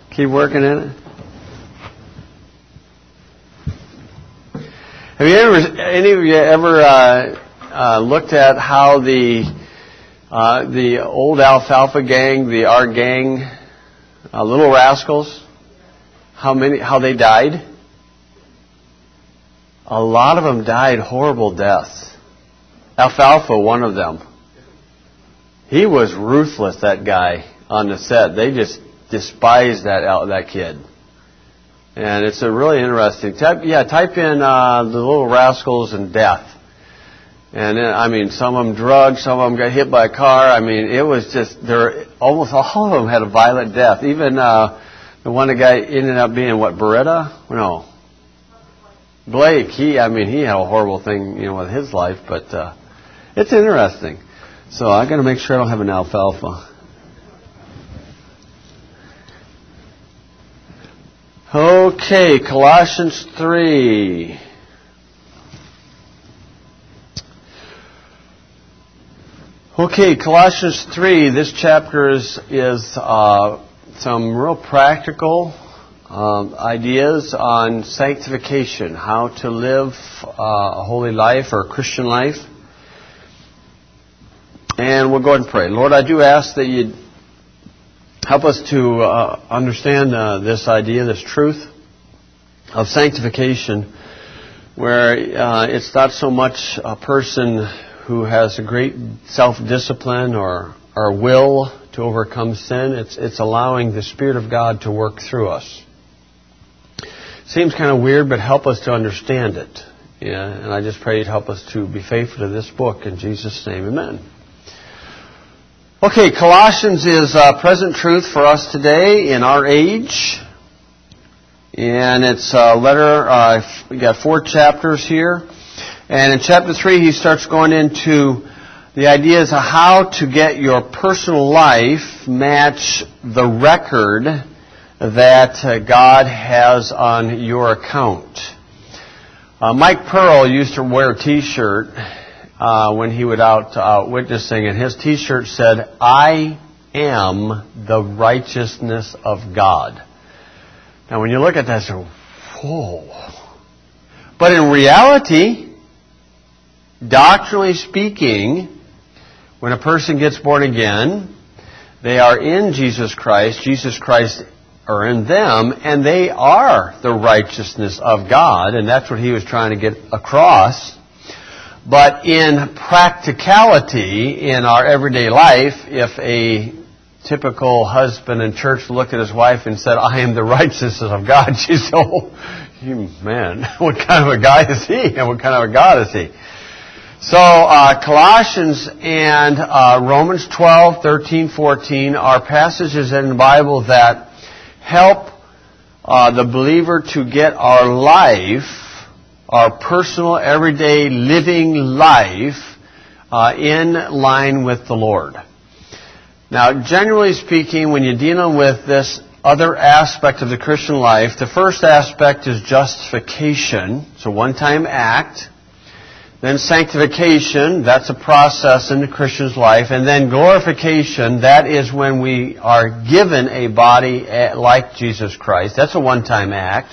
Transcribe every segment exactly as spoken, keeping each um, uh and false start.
Keep working in it. Have you ever, any of you ever uh, uh, looked at how the uh, the old Alfalfa gang, the our gang, uh, Little Rascals, how many, how they died? A lot of them died horrible deaths. Alfalfa, one of them. He was ruthless, that guy on the set. They just despised that that kid. And it's a really interesting. Type, yeah, type in uh, the Little Rascals and death. And then, I mean, some of them drugged, some of them got hit by a car. I mean, it was just, they're almost all of them had a violent death. Even uh, the one the guy ended up being, what, Beretta? No. Blake, he, I mean, he had a horrible thing, you know, with his life, but uh, it's interesting. So I got to make sure I don't have an alfalfa. Okay, Colossians three. Okay, Colossians three. This chapter is is uh, some real practical um, ideas on sanctification, how to live uh, a holy life or a Christian life. And we'll go ahead and pray. Lord, I do ask that you help us to uh, understand uh, this idea, this truth of sanctification, where uh, it's not so much a person who has a great self-discipline or, or will to overcome sin. It's, it's allowing the Spirit of God to work through us. Seems kind of weird, but help us to understand it. Yeah, and I just pray you'd help us to be faithful to this book. In Jesus' name, amen. Okay, Colossians is uh, present truth for us today in our age. And it's a letter, uh, we got four chapters here. And in chapter three, he starts going into the ideas of how to get your personal life match the record that uh, God has on your account. Uh, Mike Pearl used to wear a T-shirt Uh, when he was out uh, witnessing, and his T-shirt said, "I am the righteousness of God." Now, when you look at that, you say, "Whoa!" But in reality, doctrinally speaking, when a person gets born again, they are in Jesus Christ. Jesus Christ are in them, and they are the righteousness of God, and that's what he was trying to get across. But in practicality, in our everyday life, if a typical husband in church looked at his wife and said, "I am the righteousness of God," she'd say, "Oh, man, what kind of a guy is he? And what kind of a God is he?" So uh, Colossians and uh, Romans twelve, thirteen, fourteen are passages in the Bible that help uh, the believer to get our life, our personal, everyday living life uh, in line with the Lord. Now, generally speaking, when you're dealing with this other aspect of the Christian life, the first aspect is justification. It's a one-time act. Then sanctification, that's a process in the Christian's life. And then glorification, that is when we are given a body like Jesus Christ. That's a one-time act.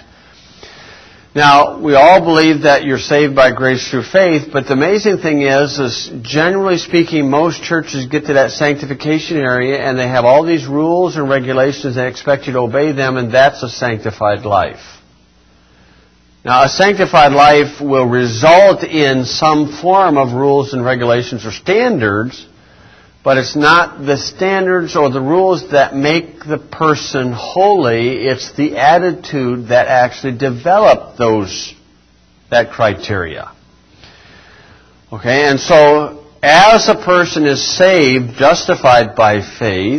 Now, we all believe that you're saved by grace through faith, but the amazing thing is, is generally speaking, most churches get to that sanctification area and they have all these rules and regulations and expect you to obey them, and that's a sanctified life. Now, a sanctified life will result in some form of rules and regulations or standards, but it's not the standards or the rules that make the person holy. It's the attitude that actually develop those, that criteria. Okay, and so as a person is saved, justified by faith,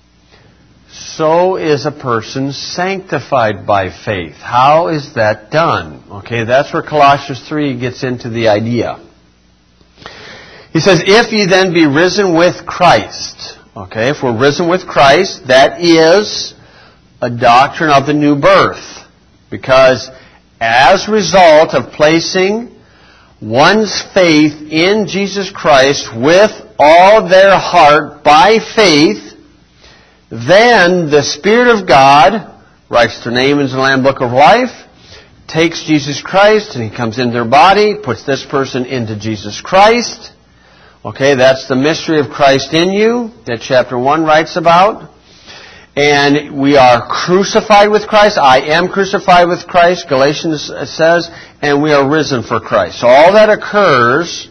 so is a person sanctified by faith. How is that done? Okay, that's where Colossians three gets into the idea. He says, "If ye then be risen with Christ." Okay, if we're risen with Christ, that is a doctrine of the new birth. Because as a result of placing one's faith in Jesus Christ with all their heart by faith, then the Spirit of God writes their name in the Lamb Book of Life, takes Jesus Christ, and He comes in their body, puts this person into Jesus Christ. Okay, that's the mystery of Christ in you that chapter one writes about. And we are crucified with Christ. I am crucified with Christ, Galatians says, and we are risen for Christ. So all that occurs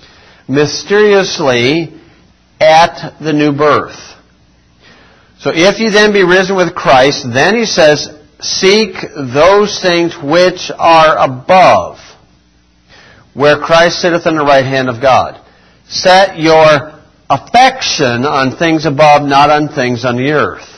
mysteriously at the new birth. So if you then be risen with Christ, then he says, seek those things which are above, where Christ sitteth on the right hand of God. Set your affection on things above, not on things on the earth.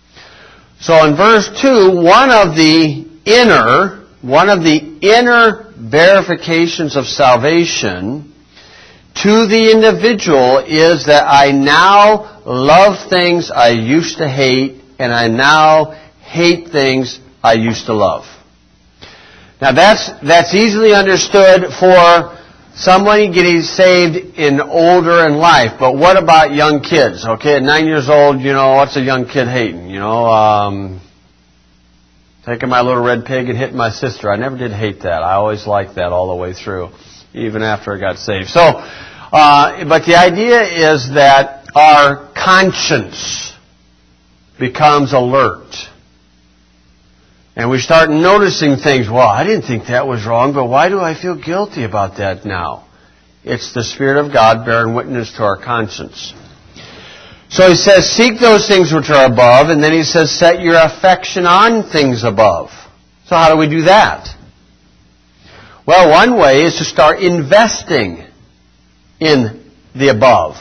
So in verse two, one of the inner, one of the inner verifications of salvation to the individual is that I now love things I used to hate, and I now hate things I used to love. Now that's that's easily understood for somebody getting saved in older in life, but what about young kids? Okay, at nine years old, you know, what's a young kid hating? You know, um, taking my little red pig and hitting my sister. I never did hate that. I always liked that all the way through, even after I got saved. So, uh, but the idea is that our conscience becomes alert. And we start noticing things. Well, I didn't think that was wrong, but why do I feel guilty about that now? It's the Spirit of God bearing witness to our conscience. So he says, seek those things which are above, and then he says, set your affection on things above. So how do we do that? Well, one way is to start investing in the above.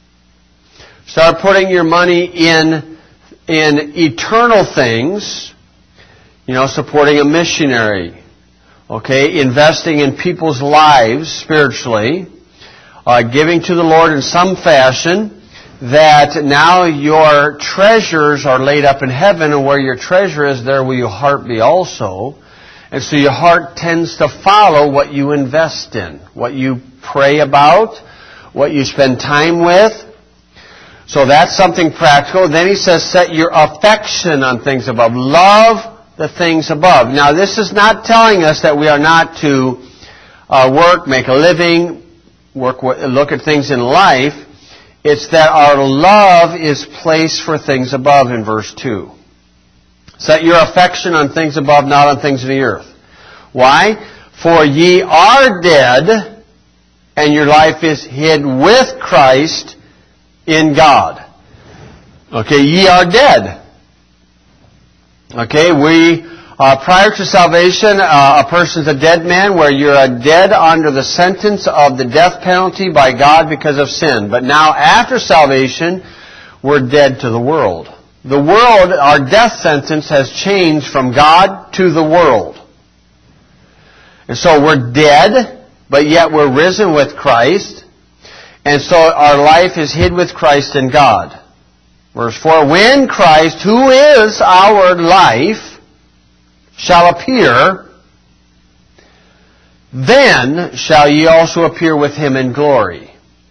Start putting your money in, in eternal things. You know, supporting a missionary, okay, investing in people's lives spiritually, uh, giving to the Lord in some fashion, that now your treasures are laid up in heaven, and where your treasure is, there will your heart be also. And so your heart tends to follow what you invest in, what you pray about, what you spend time with. So that's something practical. Then he says, set your affection on things above. Love the things above. Now, this is not telling us that we are not to uh, work, make a living, work, look at things in life. It's that our love is placed for things above in verse two. Set your affection on things above, not on things in the earth. Why? For ye are dead, and your life is hid with Christ in God. Okay, ye are dead. Okay, we, uh, prior to salvation, uh, a person's a dead man, where you're a dead under the sentence of the death penalty by God because of sin. But now, after salvation, we're dead to the world. The world, our death sentence has changed from God to the world. And so we're dead, but yet we're risen with Christ. And so our life is hid with Christ in God. Verse four, when Christ, who is our life, shall appear, then shall ye also appear with him in glory.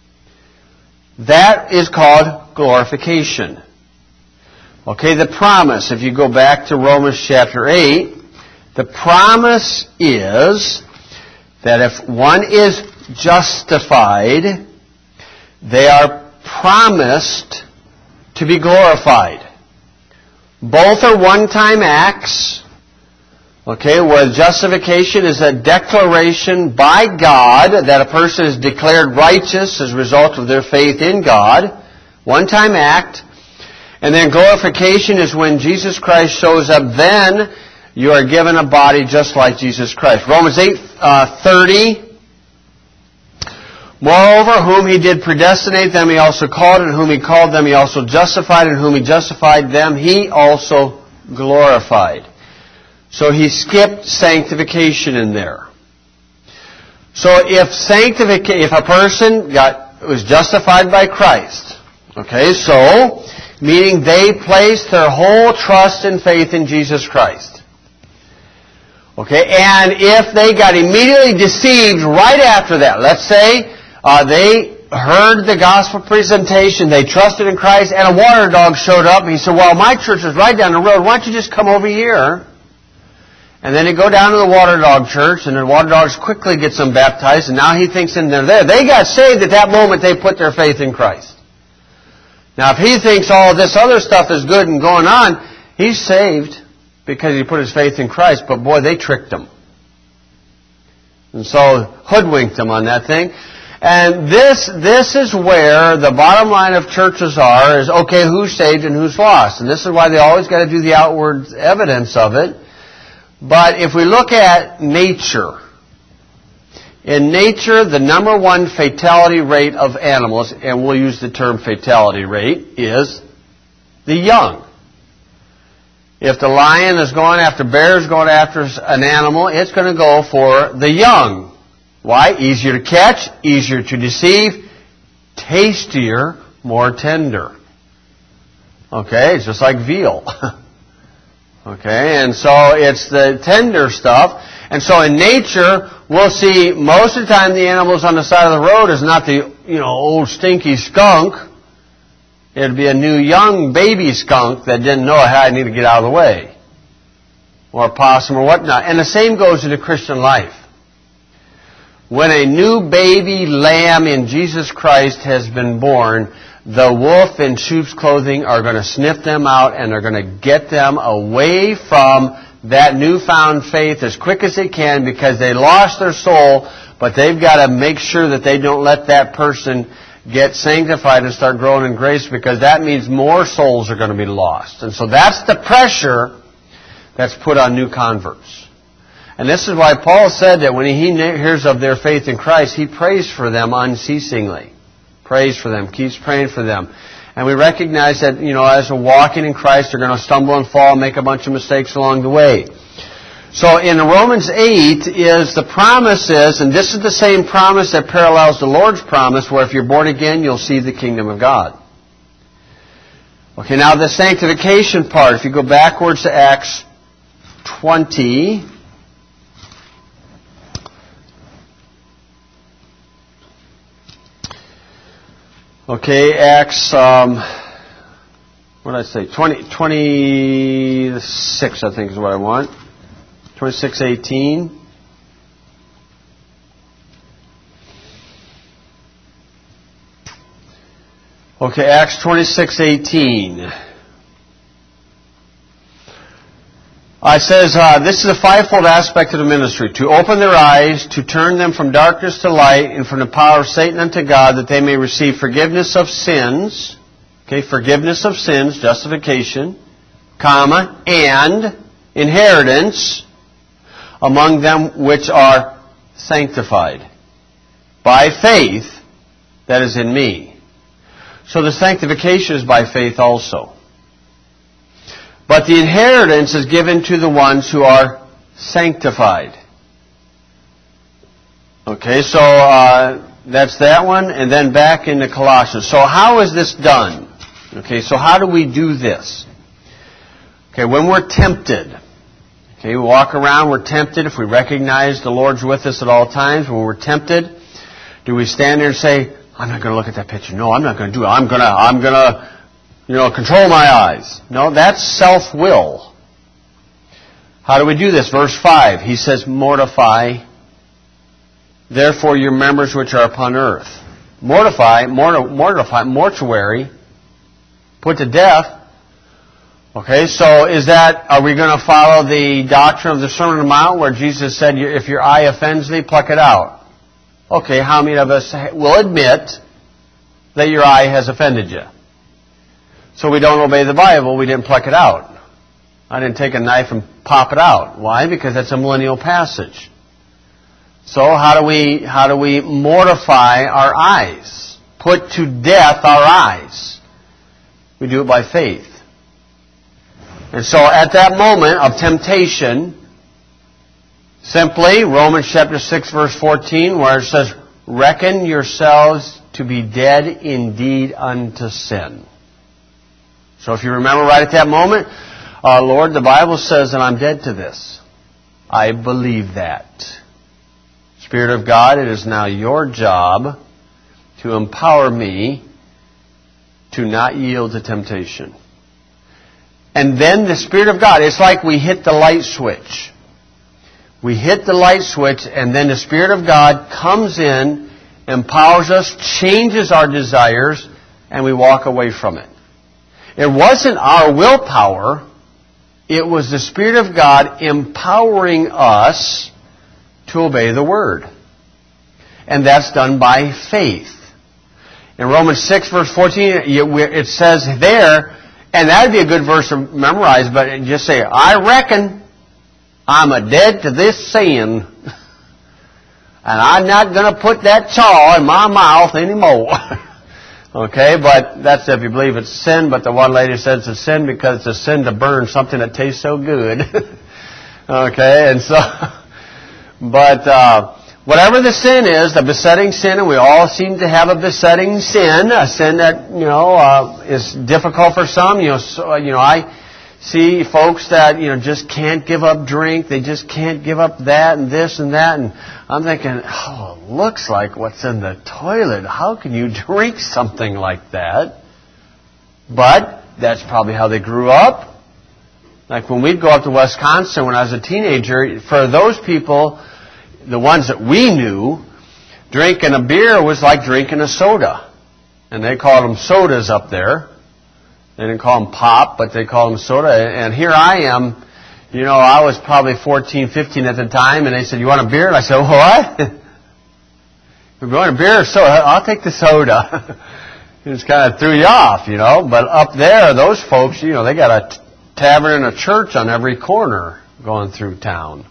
That is called glorification. Okay, the promise, if you go back to Romans chapter eight, the promise is that if one is justified, they are promised to be glorified. Both are one-time acts, okay, where justification is a declaration by God that a person is declared righteous as a result of their faith in God. One-time act. And then glorification is when Jesus Christ shows up. Then you are given a body just like Jesus Christ. Romans eight uh, thirty. Moreover, whom he did predestinate, them he also called, and whom he called, them he also justified, and whom he justified, them he also glorified. So he skipped sanctification in there. So if sanctification, if a person got was justified by Christ, okay, so meaning they placed their whole trust and faith in Jesus Christ. Okay, and if they got immediately deceived right after that, let's say Uh, they heard the gospel presentation, they trusted in Christ, and a water dog showed up. He said, well, my church is right down the road. Why don't you just come over here? And then they go down to the water dog church, and the water dogs quickly get them baptized, and now he thinks in they're there. They got saved at that moment they put their faith in Christ. Now, if he thinks all this other stuff is good and going on, he's saved because he put his faith in Christ. But boy, they tricked him. And so hoodwinked him on that thing. And this this is where the bottom line of churches are, is, okay, who's saved and who's lost? And this is why they always got to do the outward evidence of it. But if we look at nature, in nature, the number one fatality rate of animals, and we'll use the term fatality rate, is the young. If the lion is going after, bear is going after an animal, it's going to go for the young. Why? Easier to catch, easier to deceive, tastier, more tender. Okay, it's just like veal. Okay, and so it's the tender stuff. And so in nature, we'll see most of the time the animals on the side of the road is not the, you know, old stinky skunk. It'd be a new young baby skunk that didn't know how I need to get out of the way. Or a possum or whatnot. And the same goes in the Christian life. When a new baby lamb in Jesus Christ has been born, the wolf in sheep's clothing are going to sniff them out, and they're going to get them away from that newfound faith as quick as they can, because they lost their soul, but they've got to make sure that they don't let that person get sanctified and start growing in grace, because that means more souls are going to be lost. And so that's the pressure that's put on new converts. And this is why Paul said that when he hears of their faith in Christ, he prays for them unceasingly. Prays for them, keeps praying for them. And we recognize that, you know, as we're walking in Christ, they're going to stumble and fall, make a bunch of mistakes along the way. So in Romans eight is the promise is, and this is the same promise that parallels the Lord's promise, where if you're born again, you'll see the kingdom of God. Okay, now the sanctification part, if you go backwards to Acts twenty... Okay, Acts, um, what did I say? twenty, twenty-six, I think is what I want. twenty-six eighteen. Okay, Acts twenty-six eighteen. Uh, it says, uh, this is a fivefold aspect of the ministry: to open their eyes, to turn them from darkness to light, and from the power of Satan unto God, that they may receive forgiveness of sins. Okay, forgiveness of sins, justification, comma, and inheritance among them which are sanctified by faith that is in me. So the sanctification is by faith also. But the inheritance is given to the ones who are sanctified. Okay, so uh, that's that one, and then back into Colossians. So how is this done? Okay, so how do we do this? Okay, when we're tempted. Okay, we walk around, we're tempted. If we recognize the Lord's with us at all times, when we're tempted, do we stand there and say, I'm not going to look at that picture. No, I'm not going to do it. I'm going to, I'm going to, you know, control my eyes. No, that's self-will. How do we do this? Verse five, he says, mortify, therefore, your members which are upon earth. Mortify, mortar, mortify, mortuary, put to death. Okay, so is that, are we going to follow the doctrine of the Sermon on the Mount, where Jesus said, if your eye offends thee, pluck it out? Okay, how many of us will admit that your eye has offended you? So we don't obey the Bible, we didn't pluck it out. I didn't take a knife and pop it out. Why? Because that's a millennial passage. So how do we how do we mortify our eyes? Put to death our eyes. We do it by faith. And so at that moment of temptation, simply Romans chapter six verse fourteen, where it says, reckon yourselves to be dead indeed unto sin. So if you remember right at that moment, uh, Lord, the Bible says that I'm dead to this. I believe that. Spirit of God, it is now your job to empower me to not yield to temptation. And then the Spirit of God, it's like we hit the light switch. We hit the light switch, and then the Spirit of God comes in, empowers us, changes our desires, and we walk away from it. It wasn't our willpower. It was the Spirit of God empowering us to obey the Word. And that's done by faith. In Romans six, verse fourteen, it says there, and that would be a good verse to memorize, but just say, I reckon I'm a dead to this sin, and I'm not going to put that chaw in my mouth anymore. Okay, but that's if you believe it's sin, but the one lady says it's sin because it's a sin to burn something that tastes so good. Okay, and so, but uh, whatever the sin is, the besetting sin, and we all seem to have a besetting sin, a sin that, you know, uh, is difficult for some. You know, so, you know, I see folks that, you know, just can't give up drink. They just can't give up that and this and that. And I'm thinking, oh, it looks like what's in the toilet. How can you drink something like that? But that's probably how they grew up. Like when we'd go up to Wisconsin when I was a teenager, for those people, the ones that we knew, drinking a beer was like drinking a soda. And they called them sodas up there. They didn't call them pop, but they called them soda. And here I am, you know, I was probably fourteen, fifteen at the time, and they said, you want a beer? And I said, what? You want a beer or soda? I'll take the soda. It just kind of threw you off, you know. But up there, those folks, you know, they got a t- tavern and a church on every corner going through town.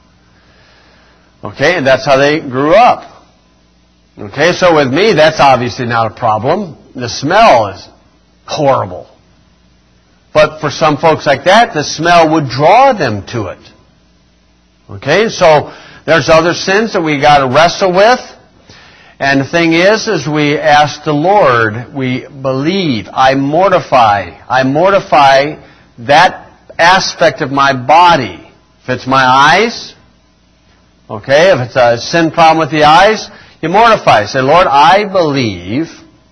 Okay, and that's how they grew up. Okay, so with me, that's obviously not a problem. The smell is horrible. But for some folks like that, the smell would draw them to it. Okay, so there's other sins that we got to wrestle with. And the thing is, is we ask the Lord, we believe, I mortify, I mortify that aspect of my body. If it's my eyes, okay, if it's a sin problem with the eyes, you mortify. Say, Lord, I believe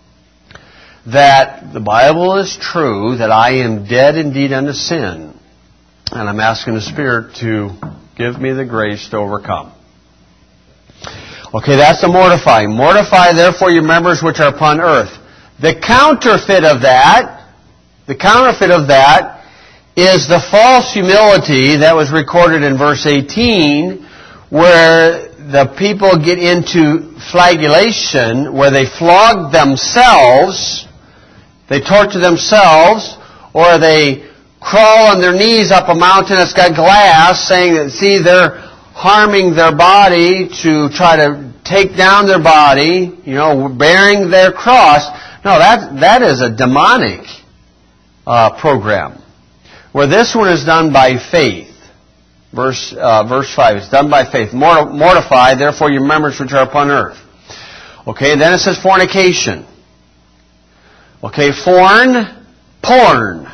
that the Bible is true, that I am dead indeed unto sin. And I'm asking the Spirit to give me the grace to overcome. Okay, that's the mortifying. Mortify therefore your members which are upon earth. The counterfeit of that, the counterfeit of that is the false humility that was recorded in verse eighteen, where the people get into flagellation, where they flog themselves, they torture themselves, or they crawl on their knees up a mountain that's got glass, saying that, see, they're harming their body to try to take down their body, you know, bearing their cross. No, that that is a demonic uh, program. Where this one is done by faith. Verse uh, verse five, it's done by faith. Mortify, therefore, your members which are upon earth. Okay, then it says fornication. Okay, forn, porn.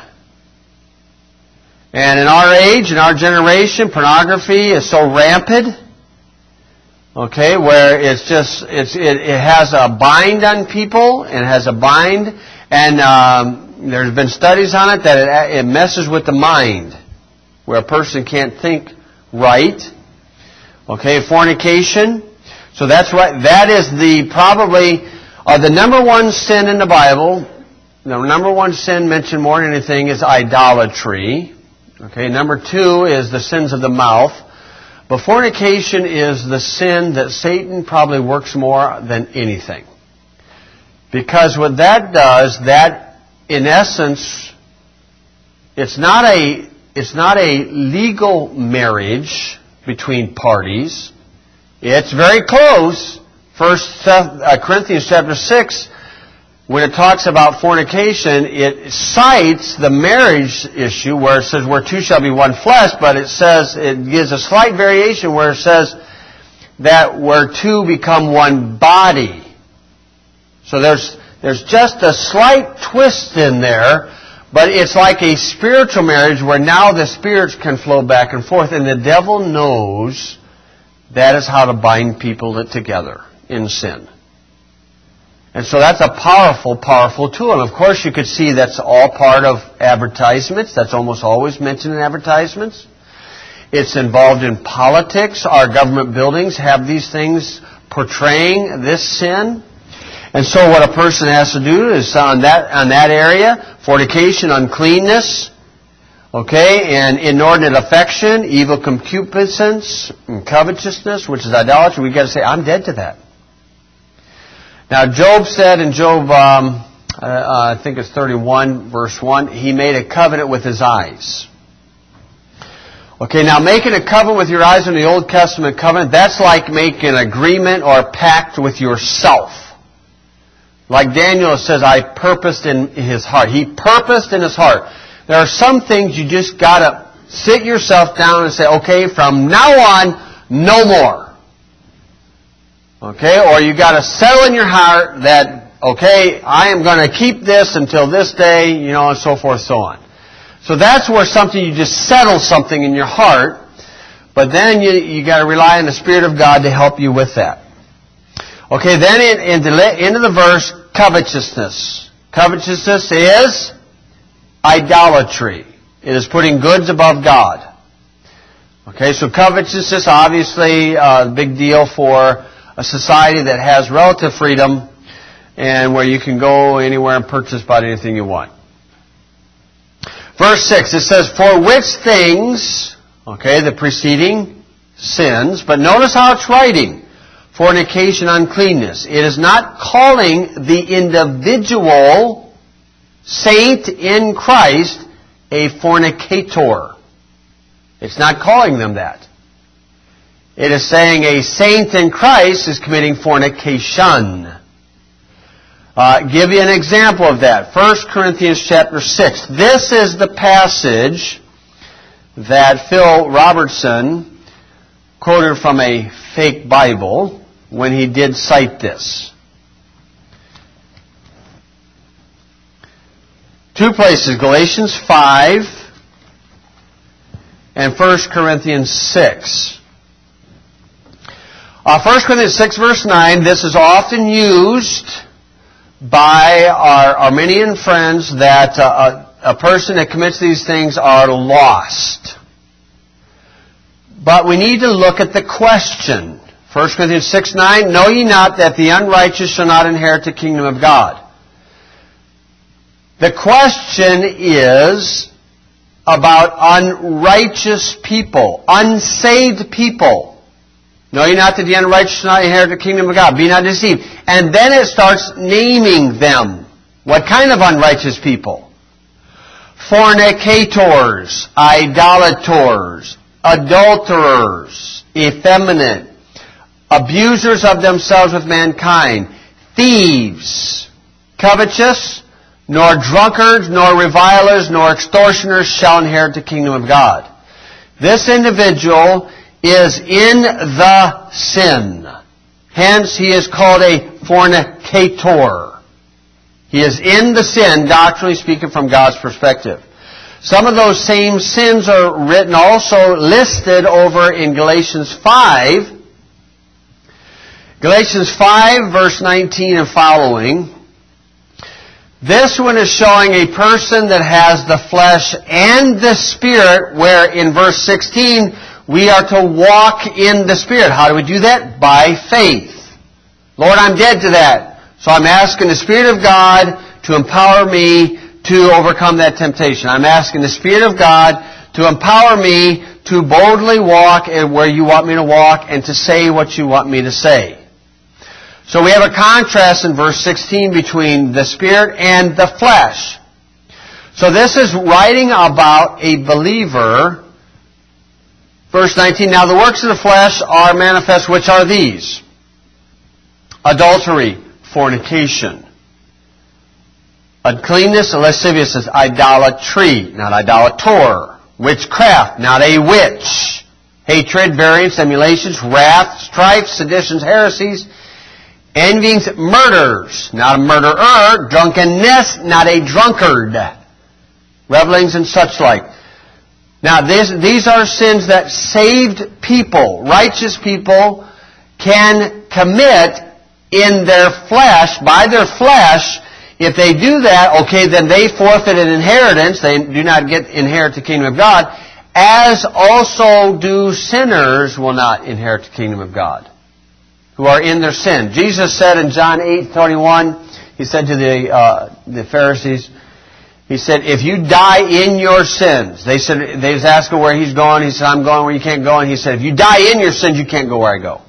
And in our age, in our generation, pornography is so rampant. Okay, where it's just, it's, it, it has a bind on people, and it has a bind, and um, there's been studies on it that it, it messes with the mind, where a person can't think right. Okay, fornication. So that's right. That is the probably uh, the number one sin in the Bible. The number one sin mentioned more than anything is idolatry. Okay, number two is the sins of the mouth. But fornication is the sin that Satan probably works more than anything. Because what that does, that in essence, it's not a it's not a legal marriage between parties. It's very close. First Corinthians chapter six, when it talks about fornication, it cites the marriage issue where it says where two shall be one flesh, but it says, it gives a slight variation where it says that where two become one body. So there's there's just a slight twist in there, but it's like a spiritual marriage where now the spirits can flow back and forth, and the devil knows that is how to bind people together in sin. And so that's a powerful, powerful tool. And of course you could see that's all part of advertisements. That's almost always mentioned in advertisements. It's involved in politics. Our government buildings have these things portraying this sin. And so what a person has to do is on that, on that area, fornication, uncleanness, okay, and inordinate affection, evil concupiscence, and covetousness, which is idolatry. We've got to say, I'm dead to that. Now, Job said in Job, um, uh, I think it's thirty-one, verse one, he made a covenant with his eyes. Okay, now making a covenant with your eyes in the Old Testament covenant, that's like making an agreement or a pact with yourself. Like Daniel says, I purposed in his heart. He purposed in his heart. There are some things you just got to sit yourself down and say, okay, from now on, no more. Okay, or you got to settle in your heart that, okay, I am going to keep this until this day, you know, and so forth, so on. So that's where something, you just settle something in your heart, but then you you got to rely on the Spirit of God to help you with that. Okay, then in, in the end of the verse, covetousness. Covetousness is idolatry. It is putting goods above God. Okay, so covetousness, obviously, a big deal for a society that has relative freedom and where you can go anywhere and purchase about anything you want. Verse six, it says, for which things, okay, the preceding sins, but notice how it's writing, fornication, uncleanness. It is not calling the individual saint in Christ a fornicator. It's not calling them that. It is saying a saint in Christ is committing fornication. Uh, give you an example of that. First Corinthians chapter six. This is the passage that Phil Robertson quoted from a fake Bible when he did cite this. Two places, Galatians five and First Corinthians six. Uh, First Corinthians six verse nine, this is often used by our Arminian friends that uh, a, a person that commits these things are lost. But we need to look at the question. First Corinthians six nine, know ye not that the unrighteous shall not inherit the kingdom of God? The question is about unrighteous people, unsaved people. Know ye not that the unrighteous shall not inherit the kingdom of God? Be not deceived. And then it starts naming them. What kind of unrighteous people? Fornicators, idolaters, adulterers, effeminate, abusers of themselves with mankind, thieves, covetous, nor drunkards, nor revilers, nor extortioners shall inherit the kingdom of God. This individual is in the sin. Hence, he is called a fornicator. He is in the sin, doctrinally speaking, from God's perspective. Some of those same sins are written also, listed over in Galatians five. Galatians five, verse nineteen and following. This one is showing a person that has the flesh and the Spirit, where in verse sixteen, we are to walk in the Spirit. How do we do that? By faith. Lord, I'm dead to that. So I'm asking the Spirit of God to empower me to overcome that temptation. I'm asking the Spirit of God to empower me to boldly walk where you want me to walk and to say what you want me to say. So we have a contrast in verse sixteen between the Spirit and the flesh. So this is writing about a believer. Verse nineteen, now the works of the flesh are manifest, which are these: adultery, fornication, uncleanness, lasciviousness, idolatry, not idolator, witchcraft, not a witch, hatred, variance, emulations, wrath, strife, seditions, heresies, envyings, murders, not a murderer, drunkenness, not a drunkard, revelings and such like. Now, this, these are sins that saved people, righteous people, can commit in their flesh, by their flesh, if they do that, okay, then they forfeit an inheritance. They do not get inherit the kingdom of God, as also do sinners will not inherit the kingdom of God, who are in their sin. Jesus said in John eight twenty-one, He said to the uh, the Pharisees, He said, if you die in your sins, they said, they was asking where He's going. He said, I'm going where you can't go. And He said, if you die in your sins, you can't go where I go.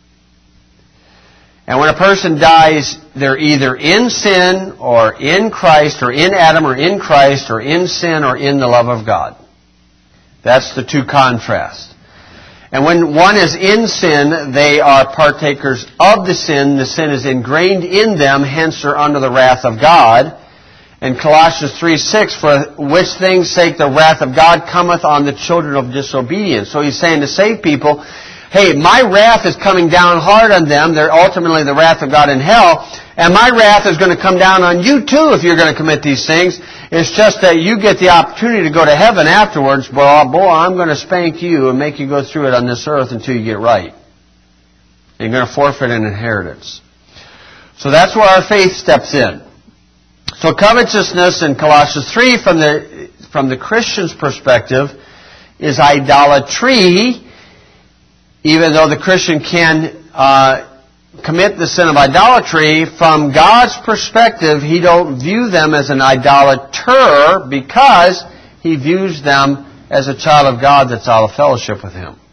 And when a person dies, they're either in sin or in Christ, or in Adam or in Christ, or in sin or in the love of God. That's the two contrasts. And when one is in sin, they are partakers of the sin. The sin is ingrained in them, hence they're under the wrath of God. And Colossians three six, for which things sake the wrath of God cometh on the children of disobedience. So he's saying to save people, hey, my wrath is coming down hard on them. They're ultimately the wrath of God in hell. And my wrath is going to come down on you too if you're going to commit these things. It's just that you get the opportunity to go to heaven afterwards. But boy, I'm going to spank you and make you go through it on this earth until you get right. And you're going to forfeit an inheritance. So that's where our faith steps in. So covetousness in Colossians three, from the from the Christian's perspective, is idolatry. Even though the Christian can uh, commit the sin of idolatry, from God's perspective, He don't view them as an idolater, because He views them as a child of God that's out of fellowship with Him.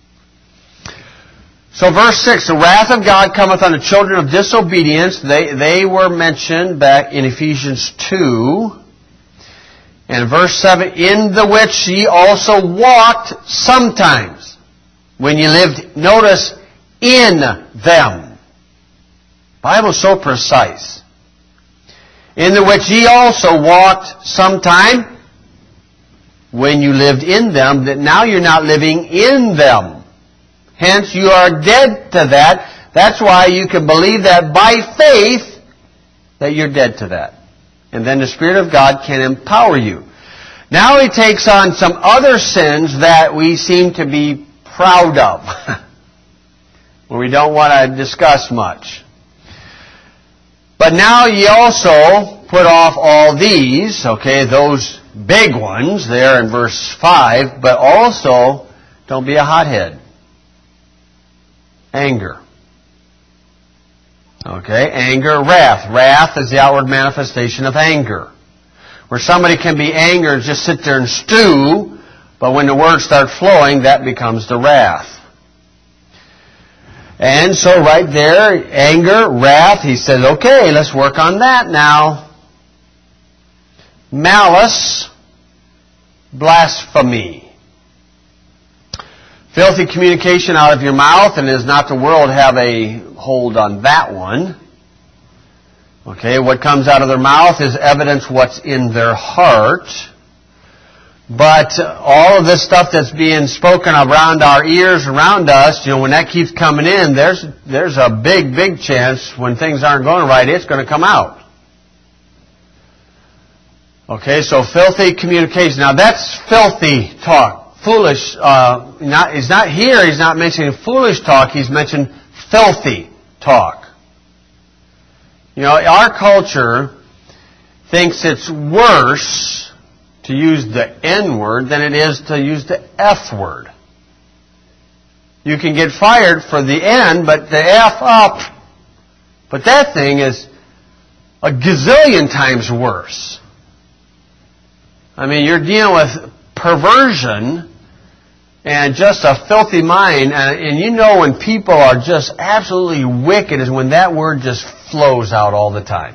So verse six, the wrath of God cometh on the children of disobedience. They, they were mentioned back in Ephesians two. And verse seven, in the which ye also walked sometimes, when you lived, notice, in them. The Bible's so precise. In the which ye also walked sometime, when you lived in them, that now you're not living in them. Hence, you are dead to that. That's why you can believe that by faith that you're dead to that. And then the Spirit of God can empower you. Now He takes on some other sins that we seem to be proud of, where we don't want to discuss much. But now ye also put off all these, okay, those big ones there in verse five, but also don't be a hothead. Anger. Okay, anger, wrath. Wrath is the outward manifestation of anger. Where somebody can be angry and just sit there and stew, but when the words start flowing, that becomes the wrath. And so right there, anger, wrath, he says, okay, let's work on that now. Malice, blasphemy. Filthy communication out of your mouth, and is not the world have a hold on that one. Okay, what comes out of their mouth is evidence what's in their heart. But all of this stuff that's being spoken around our ears, around us, you know, when that keeps coming in, there's there's a big, big chance when things aren't going right, it's going to come out. Okay, so filthy communication. Now that's filthy talk. Foolish, uh, not, he's not here, he's not mentioning foolish talk, he's mentioned filthy talk. You know, our culture thinks it's worse to use the N word than it is to use the F word. You can get fired for the N, but the F up. But that thing is a gazillion times worse. I mean, you're dealing with perversion and just a filthy mind. And, and you know when people are just absolutely wicked is when that word just flows out all the time.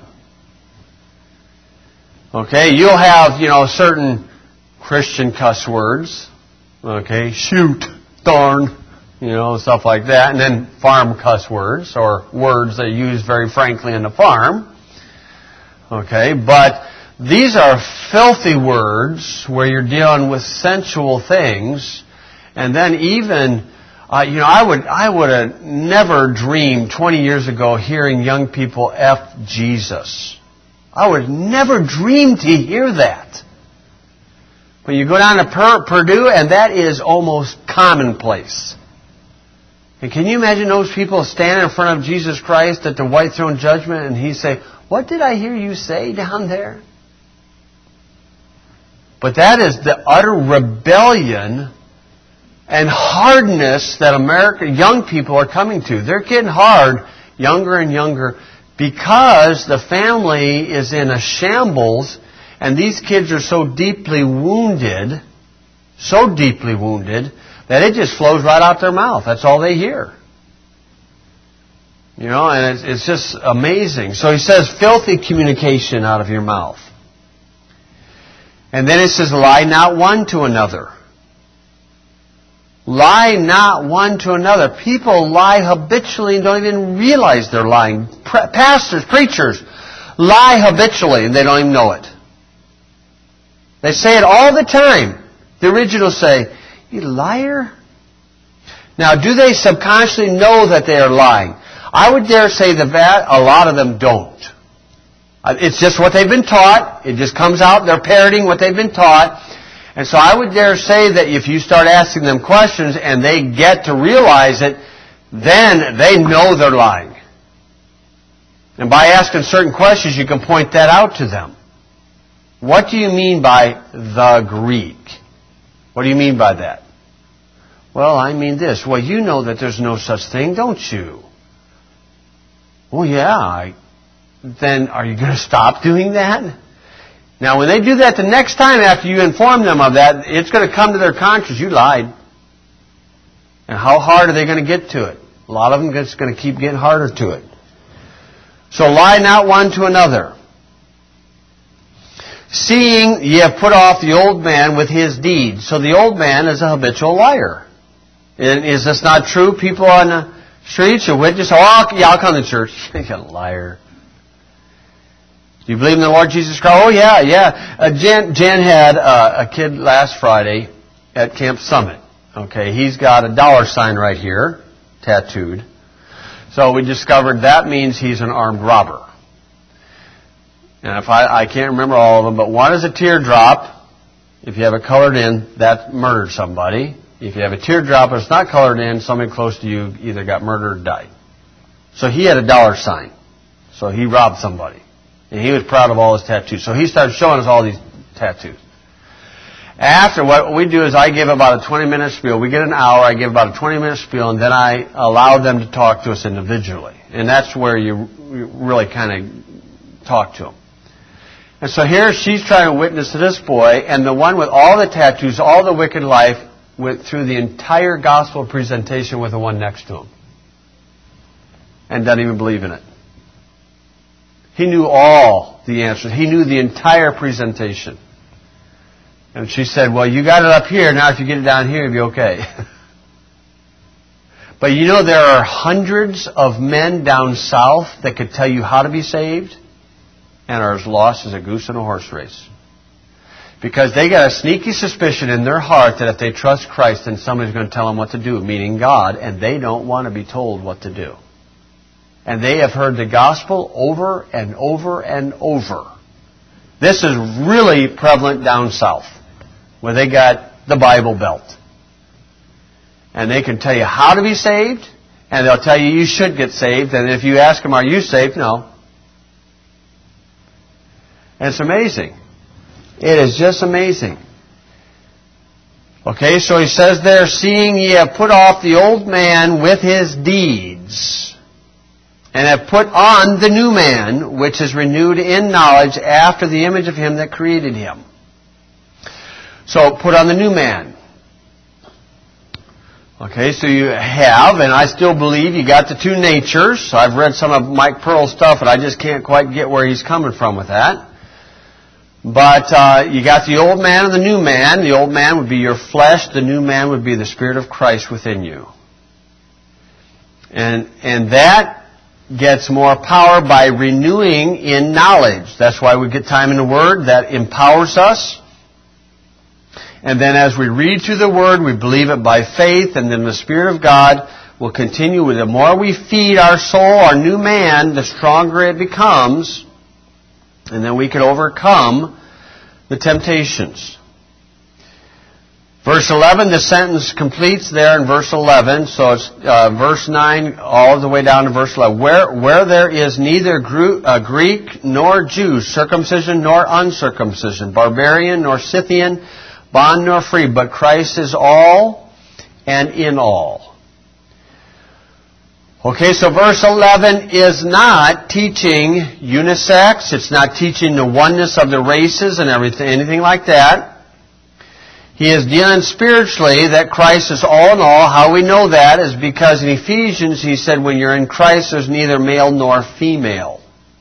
Okay, you'll have, you know, certain Christian cuss words. Okay, shoot, darn, you know, stuff like that. And then farm cuss words, or words that are used very frankly in the farm. Okay, but these are filthy words where you're dealing with sensual things. And then even, uh, you know, I would I would have never dreamed twenty years ago hearing young people F Jesus. I would never dream to hear that. But you go down to per- Purdue and that is almost commonplace. And can you imagine those people standing in front of Jesus Christ at the white throne judgment, and He say, "What did I hear you say down there?" But that is the utter rebellion and hardness that America, young people are coming to. They're getting hard, younger and younger, because the family is in a shambles, and these kids are so deeply wounded, so deeply wounded, that it just flows right out their mouth. That's all they hear. You know, and it's, it's just amazing. So he says, filthy communication out of your mouth. And then it says, lie not one to another. Lie not one to another. People lie habitually and don't even realize they're lying. Pre- pastors, preachers, lie habitually and they don't even know it. They say it all the time. The originals say, "You liar." Now, do they subconsciously know that they are lying? I would dare say that a lot of them don't. It's just what they've been taught. It just comes out. They're parroting what they've been taught. And so I would dare say that if you start asking them questions and they get to realize it, then they know they're lying. And by asking certain questions, you can point that out to them. What do you mean by the Greek? What do you mean by that? Well, I mean this. Well, you know that there's no such thing, don't you? Oh, yeah. I, then are you going to stop doing that? Now, when they do that the next time after you inform them of that, it's going to come to their conscience. You lied. And how hard are they going to get to it? A lot of them it's going to keep getting harder to it. So lie not one to another. Seeing ye have put off the old man with his deeds. So the old man is a habitual liar. And is this not true? People on the streets or witness, oh, I'll, yeah, I'll come to church. You're a liar. Do you believe in the Lord Jesus Christ? Oh, yeah, yeah. Uh, Jen, Jen had uh, a kid last Friday at Camp Summit. Okay, he's got a dollar sign right here, tattooed. So we discovered that means he's an armed robber. And if I, I can't remember all of them, but one is a teardrop. If you have it colored in, that murdered somebody. If you have a teardrop and it's not colored in, somebody close to you either got murdered or died. So he had a dollar sign. So he robbed somebody. And he was proud of all his tattoos. So he started showing us all these tattoos. After, what we do is I give about a twenty-minute spiel. We get an hour, I give about a twenty-minute spiel, and then I allow them to talk to us individually. And that's where you really kind of talk to them. And so here she's trying to witness to this boy, and the one with all the tattoos, all the wicked life, went through the entire gospel presentation with the one next to him. And doesn't even believe in it. He knew all the answers. He knew the entire presentation. And she said, well, you got it up here. Now if you get it down here, you'll be okay. But you know there are hundreds of men down south that could tell you how to be saved and are as lost as a goose in a horse race. Because they got a sneaky suspicion in their heart that if they trust Christ, then somebody's going to tell them what to do, meaning God, and they don't want to be told what to do. And they have heard the gospel over and over and over. This is really prevalent down south, where they got the Bible Belt. And they can tell you how to be saved, and they'll tell you you should get saved, and if you ask them, are you saved? No. And it's amazing. It is just amazing. Okay, so he says there, seeing ye have put off the old man with his deeds, and have put on the new man, which is renewed in knowledge after the image of him that created him. So, put on the new man. Okay, so you have, and I still believe you got the two natures. So I've read some of Mike Pearl's stuff, and I just can't quite get where he's coming from with that. But uh, you got the old man and the new man. The old man would be your flesh. The new man would be the Spirit of Christ within you. And and that gets more power by renewing in knowledge. That's why we get time in the Word. That empowers us. And then as we read through the Word, we believe it by faith, and then the Spirit of God will continue with it. The more we feed our soul, our new man, the stronger it becomes, and then we can overcome the temptations. Verse eleven, the sentence completes there in verse eleven. So it's uh, verse nine all the way down to verse eleven. Where, where there is neither Gru- uh, Greek nor Jew, circumcision nor uncircumcision, barbarian nor Scythian, bond nor free, but Christ is all and in all. Okay, so verse eleven is not teaching unisex. It's not teaching the oneness of the races and everything, anything like that. He is dealing spiritually that Christ is all in all. How we know that is because in Ephesians he said when you're in Christ there's neither male nor female.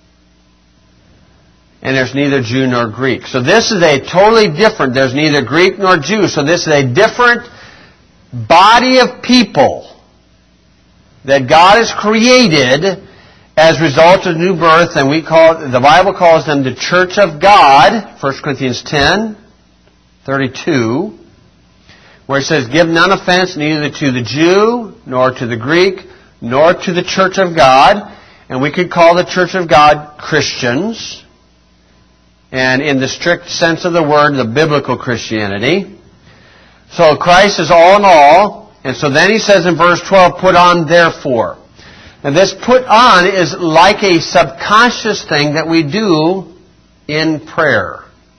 And there's neither Jew nor Greek. So this is a totally different, there's neither Greek nor Jew. So this is a different body of people that God has created as a result of new birth. And we call, the Bible calls them the Church of God, First Corinthians ten. thirty-two, where it says, give none offense neither to the Jew, nor to the Greek, nor to the Church of God. And we could call the Church of God Christians. And in the strict sense of the word, the biblical Christianity. So Christ is all in all. And so then he says in verse twelve, put on therefore. And this put on is like a subconscious thing that we do in prayer.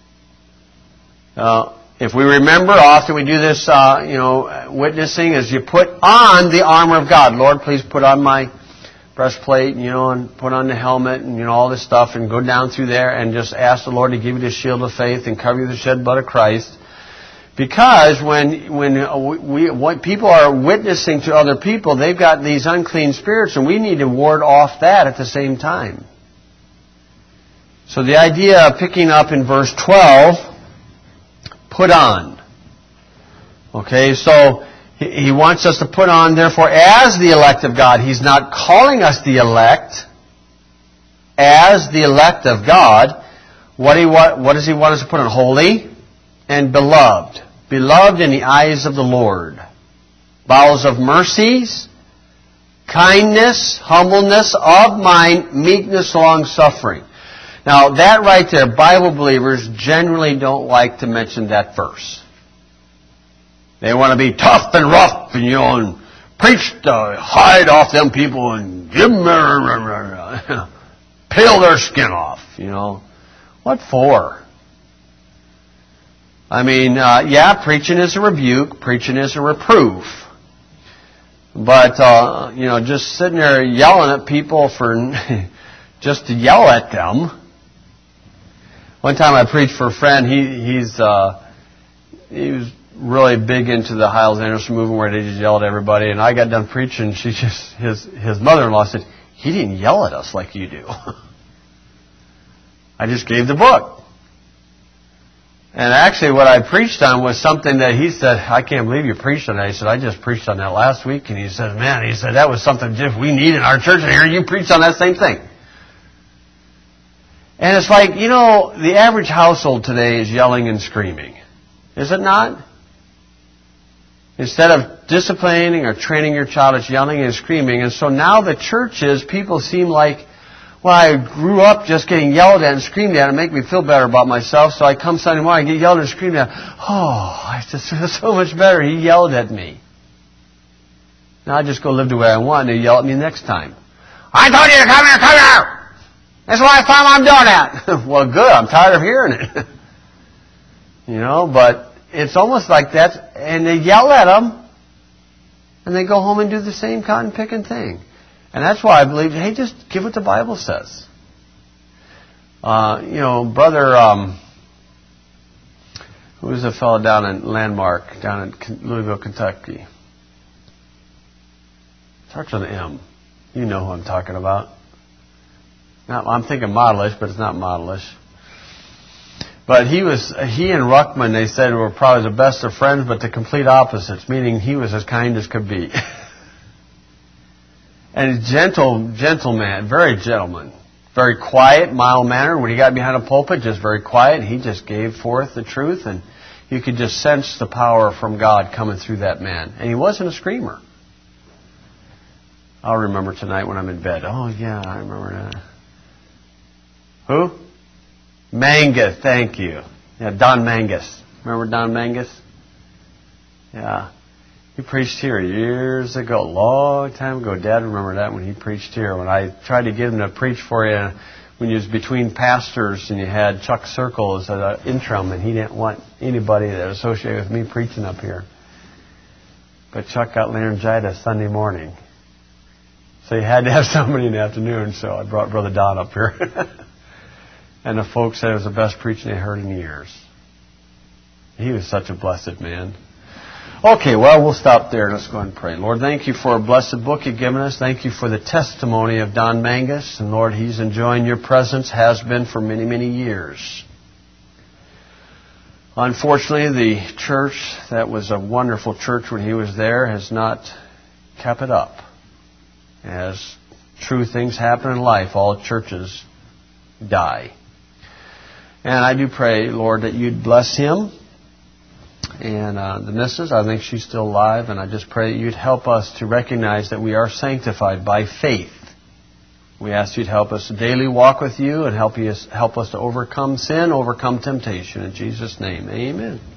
Uh, if we remember, often we do this, uh, you know, witnessing, is you put on the armor of God. Lord, please put on my breastplate, you know, and put on the helmet, and, you know, all this stuff, and go down through there and just ask the Lord to give you the shield of faith and cover you with the shed blood of Christ. Because when when we when people are witnessing to other people, they've got these unclean spirits, and we need to ward off that at the same time. So the idea of picking up in verse twelve, put on. Okay, so he wants us to put on, therefore, as the elect of God. He's not calling us the elect. As the elect of God, what, he, what, what does he want us to put on? Holy and beloved. Beloved in the eyes of the Lord. Bowels of mercies, kindness, humbleness of mind, meekness, long-suffering. Now, that right there, Bible believers generally don't like to mention that verse. They want to be tough and rough and, you know, and preach to hide off them people and give them, peel their skin off, you know. What for? I mean, uh, yeah, preaching is a rebuke, preaching is a reproof. But, uh, you know, just sitting there yelling at people for just to yell at them. One time I preached for a friend. He he's uh, he was really big into the Hyles Anderson movement, where they just yell at everybody. And I got done preaching. She just his his mother-in-law said, "He didn't yell at us like you do." I just gave the book. And actually, what I preached on was something that he said, "I can't believe you preached on that." He said, "I just preached on that last week." And he said, "Man," he said, "that was something Jeff, we need in our church. And here you preached on that same thing." And it's like, you know, the average household today is yelling and screaming. Is it not? Instead of disciplining or training your child, it's yelling and screaming. And so now the churches, people seem like, well, I grew up just getting yelled at and screamed at and make me feel better about myself. So I come Sunday morning, I get yelled and screamed at. Oh, I just feel so much better. He yelled at me. Now I just go live the way I want and they yell at me next time. I told you to come here, come here! That's what I found I'm doing at. Well, good. I'm tired of hearing it. You know, but it's almost like that. And they yell at them. And they go home and do the same cotton picking thing. And that's why I believe, hey, just give what the Bible says. Uh, you know, brother, um, who was a fellow down in Landmark, down in Louisville, Kentucky. Starts with an M. You know who I'm talking about. Not, I'm thinking Modelish, but it's not Modelish. But he was, he and Ruckman, they said, were probably the best of friends, but the complete opposites, meaning he was as kind as could be. And a gentle, gentle man, very gentleman. Very quiet, mild mannered. When he got behind a pulpit, just very quiet. He just gave forth the truth, and you could just sense the power from God coming through that man. And he wasn't a screamer. I'll remember tonight when I'm in bed. Oh, yeah, I remember that. Who? Mangus, thank you. Yeah, Don Mangus. Remember Don Mangus? Yeah. He preached here years ago, a long time ago. Dad remembered that when he preached here. When I tried to get him to preach for you, when you was between pastors and you had Chuck Circle as an interim, and he didn't want anybody that was associated with me preaching up here. But Chuck got laryngitis Sunday morning. So you had to have somebody in the afternoon, so I brought Brother Don up here. And the folks said it was the best preaching they heard in years. He was such a blessed man. Okay, well, we'll stop there. Let's go and pray. Lord, thank you for a blessed book you've given us. Thank you for the testimony of Don Mangus. And Lord, he's enjoying your presence, has been for many, many years. Unfortunately, the church that was a wonderful church when he was there has not kept it up. As true things happen in life, all churches die. And I do pray, Lord, that you'd bless him. And uh, the missus, I think she's still alive, and I just pray that you'd help us to recognize that we are sanctified by faith. We ask you to help us to daily walk with you and help, you, help us to overcome sin, overcome temptation. In Jesus' name, amen.